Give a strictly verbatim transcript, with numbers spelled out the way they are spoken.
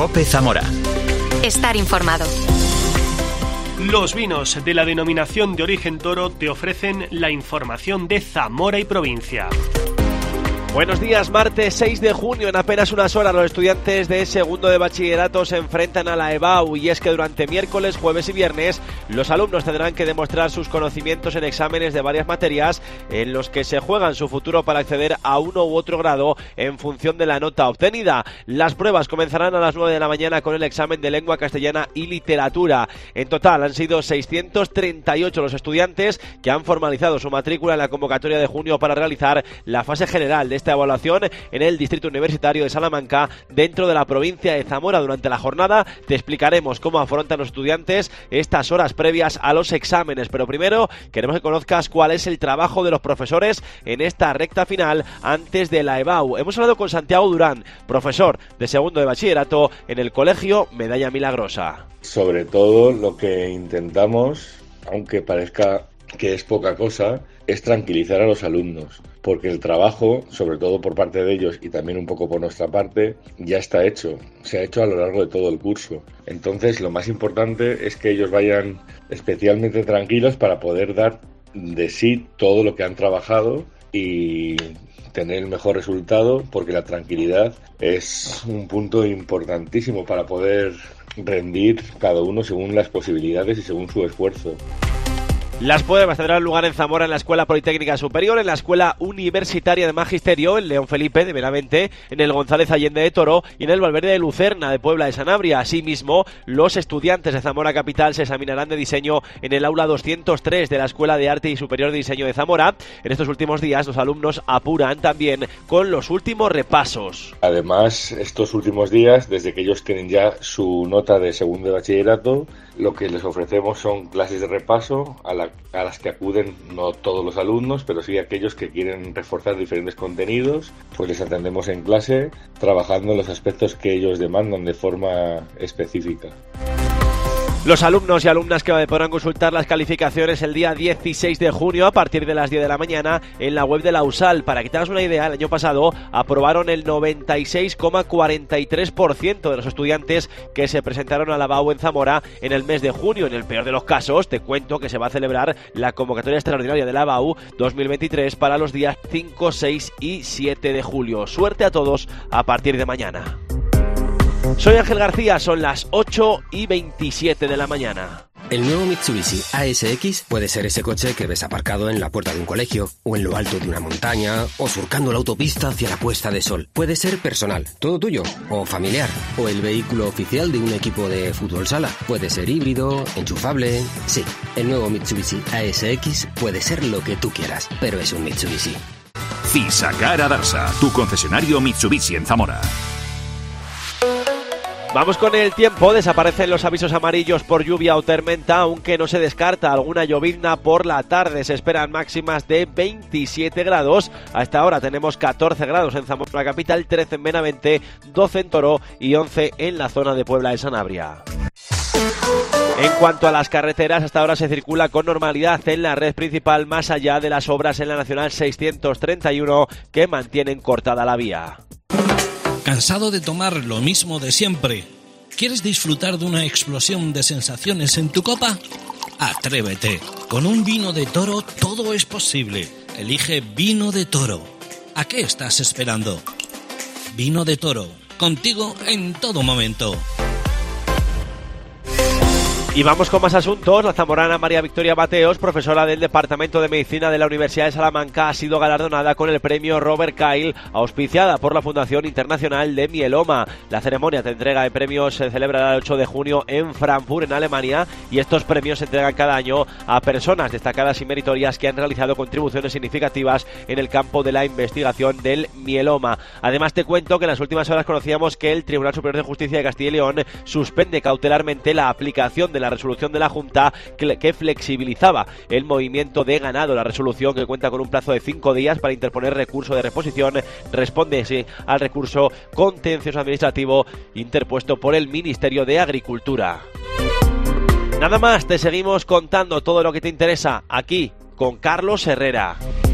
COPE Zamora. Estar informado. Los vinos de la denominación de origen Toro te ofrecen la información de Zamora y provincia. Buenos días, martes seis de junio, en apenas unas horas los estudiantes de segundo de bachillerato se enfrentan a la EBAU y es que durante miércoles, jueves y viernes los alumnos tendrán que demostrar sus conocimientos en exámenes de varias materias en los que se juegan su futuro para acceder a uno u otro grado en función de la nota obtenida. Las pruebas comenzarán a las nueve de la mañana con el examen de lengua castellana y literatura. En total han sido seiscientos treinta y ocho los estudiantes que han formalizado su matrícula en la convocatoria de junio para realizar la fase general de esta evaluación en el Distrito Universitario de Salamanca dentro de la provincia de Zamora. Durante la jornada te explicaremos cómo afrontan los estudiantes estas horas previas a los exámenes, pero primero queremos que conozcas cuál es el trabajo de los profesores en esta recta final antes de la EBAU. Hemos hablado con Santiago Durán, profesor de segundo de bachillerato en el colegio Medalla Milagrosa. Sobre todo lo que intentamos, aunque parezca que es poca cosa, es tranquilizar a los alumnos, porque el trabajo, sobre todo por parte de ellos y también un poco por nuestra parte, ya está hecho, se ha hecho a lo largo de todo el curso. Entonces, lo más importante es que ellos vayan especialmente tranquilos para poder dar de sí todo lo que han trabajado y tener el mejor resultado, porque la tranquilidad es un punto importantísimo para poder rendir cada uno según las posibilidades y según su esfuerzo. Las pruebas tendrán lugar en Zamora en la Escuela Politécnica Superior, en la Escuela Universitaria de Magisterio, en León Felipe de Benavente, en el González Allende de Toro y en el Valverde de Lucerna de Puebla de Sanabria. Asimismo, los estudiantes de Zamora Capital se examinarán de diseño en el aula doscientos tres de la Escuela de Arte y Superior de Diseño de Zamora. En estos últimos días, los alumnos apuran también con los últimos repasos. Además, estos últimos días, desde que ellos tienen ya su nota de segundo de bachillerato, lo que les ofrecemos son clases de repaso a, la, a las que acuden no todos los alumnos, pero sí aquellos que quieren reforzar diferentes contenidos, pues les atendemos en clase trabajando en los aspectos que ellos demandan de forma específica. Los alumnos y alumnas que podrán consultar las calificaciones el día dieciséis de junio a partir de las diez de la mañana en la web de la U S A L. Para que te hagas una idea, el año pasado aprobaron el noventa y seis coma cuarenta y tres por ciento de los estudiantes que se presentaron a la EBAU en Zamora en el mes de junio. En el peor de los casos, te cuento que se va a celebrar la convocatoria extraordinaria de la EBAU dos mil veintitrés para los días cinco, seis y siete de julio. Suerte a todos a partir de mañana. Soy Ángel García, son las ocho y veintisiete de la mañana. El nuevo Mitsubishi A S X puede ser ese coche que ves aparcado en la puerta de un colegio, o en lo alto de una montaña, o surcando la autopista hacia la puesta de sol. Puede ser personal, todo tuyo, o familiar, o el vehículo oficial de un equipo de fútbol sala. Puede ser híbrido, enchufable... Sí, el nuevo Mitsubishi A S X puede ser lo que tú quieras, pero es un Mitsubishi. Fisacar Adarsa, tu concesionario Mitsubishi en Zamora. Vamos con el tiempo. Desaparecen los avisos amarillos por lluvia o tormenta, aunque no se descarta alguna llovizna por la tarde. Se esperan máximas de veintisiete grados. Hasta ahora tenemos catorce grados en Zamora Capital, trece en Benavente, doce en Toro y once en la zona de Puebla de Sanabria. En cuanto a las carreteras, hasta ahora se circula con normalidad en la red principal, más allá de las obras en la Nacional seiscientos treinta y uno que mantienen cortada la vía. ¿Cansado de tomar lo mismo de siempre? ¿Quieres disfrutar de una explosión de sensaciones en tu copa? Atrévete. Con un vino de Toro todo es posible. Elige Vino de Toro. ¿A qué estás esperando? Vino de Toro. Contigo en todo momento. Y vamos con más asuntos. La zamorana María Victoria Mateos, profesora del Departamento de Medicina de la Universidad de Salamanca, ha sido galardonada con el premio Robert Kyle, auspiciada por la Fundación Internacional de Mieloma. La ceremonia de entrega de premios se celebrará el ocho de junio en Frankfurt, en Alemania, y estos premios se entregan cada año a personas destacadas y meritorias que han realizado contribuciones significativas en el campo de la investigación del mieloma. Además, te cuento que en las últimas horas conocíamos que el Tribunal Superior de Justicia de Castilla y León suspende cautelarmente la aplicación de la resolución de la Junta que, que flexibilizaba el movimiento de ganado. La resolución, que cuenta con un plazo de cinco días para interponer recurso de reposición, responde sí, al recurso contencioso administrativo interpuesto por el Ministerio de Agricultura. Nada más, te seguimos contando todo lo que te interesa aquí con Carlos Herrera.